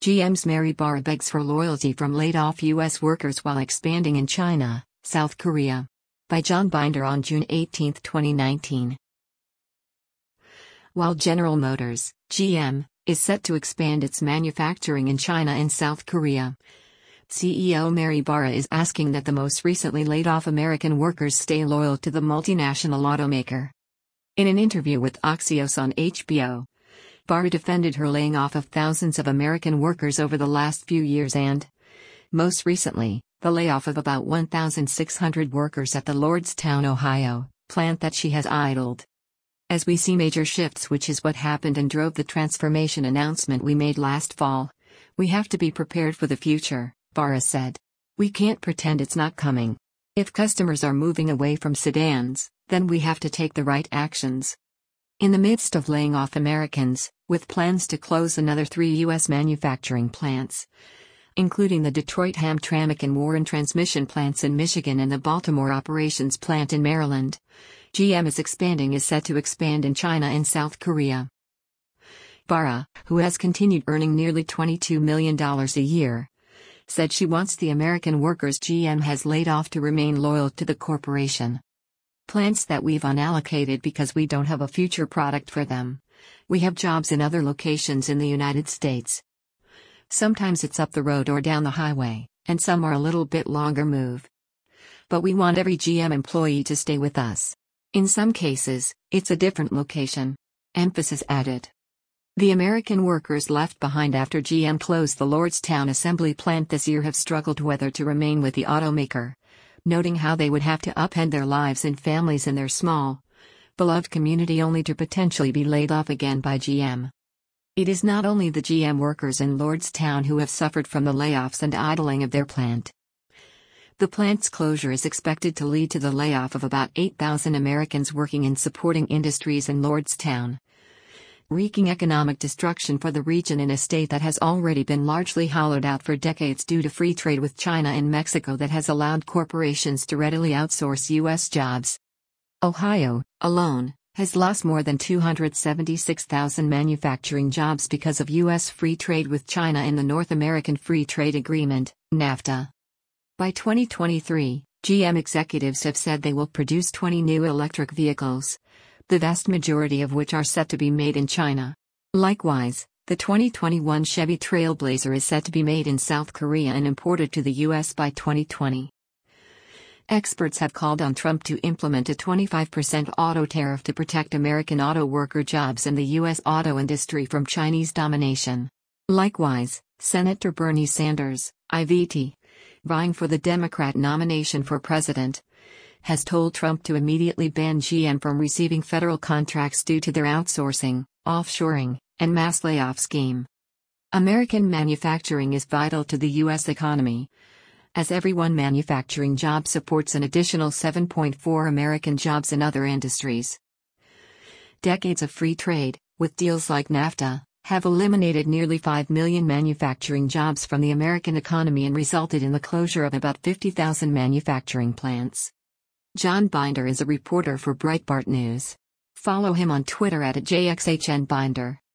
GM's Mary Barra begs for loyalty from laid-off U.S. workers while expanding in China, South Korea. By John Binder on June 18, 2019. While General Motors, GM, is set to expand its manufacturing in China and South Korea, CEO Mary Barra is asking that the most recently laid-off American workers stay loyal to the multinational automaker. In an interview with Axios on HBO, Barra defended her laying off of thousands of American workers over the last few years and, most recently, the layoff of about 1,600 workers at the Lordstown, Ohio, plant that she has idled. As we see major shifts, which is what happened and drove the transformation announcement we made last fall, we have to be prepared for the future, Barra said. We can't pretend it's not coming. If customers are moving away from sedans, then we have to take the right actions. In the midst of laying off Americans, with plans to close another 3 U.S. manufacturing plants, including the Detroit Hamtramck and Warren transmission plants in Michigan and the Baltimore operations plant in Maryland, GM is set to expand in China and South Korea. Barra, who has continued earning nearly $22 million a year, said she wants the American workers GM has laid off to remain loyal to the corporation. Plants that we've unallocated because we don't have a future product for them. We have jobs in other locations in the United States. Sometimes it's up the road or down the highway, and some are a little bit longer move. But we want every GM employee to stay with us. In some cases, it's a different location. Emphasis added. The American workers left behind after GM closed the Lordstown assembly plant this year have struggled whether to remain with the automaker, noting how they would have to upend their lives and families in their small, beloved community only to potentially be laid off again by GM. It is not only the GM workers in Lordstown who have suffered from the layoffs and idling of their plant. The plant's closure is expected to lead to the layoff of about 8,000 Americans working in supporting industries in Lordstown, wreaking economic destruction for the region in a state that has already been largely hollowed out for decades due to free trade with China and Mexico that has allowed corporations to readily outsource U.S. jobs. Ohio, alone, has lost more than 276,000 manufacturing jobs because of U.S. free trade with China in the North American Free Trade Agreement, NAFTA. By 2023, GM executives have said they will produce 20 new electric vehicles, the vast majority of which are set to be made in China. Likewise, the 2021 Chevy Trailblazer is set to be made in South Korea and imported to the U.S. by 2020. Experts have called on Trump to implement a 25% auto tariff to protect American auto worker jobs and the U.S. auto industry from Chinese domination. Likewise, Senator Bernie Sanders, IVT, vying for the Democrat nomination for president, has told Trump to immediately ban GM from receiving federal contracts due to their outsourcing, offshoring, and mass layoff scheme. American manufacturing is vital to the U.S. economy, as every one manufacturing job supports an additional 7.4 American jobs in other industries. Decades of free trade, with deals like NAFTA, have eliminated nearly 5 million manufacturing jobs from the American economy and resulted in the closure of about 50,000 manufacturing plants. John Binder is a reporter for Breitbart News. Follow him on Twitter @JXHNBinder.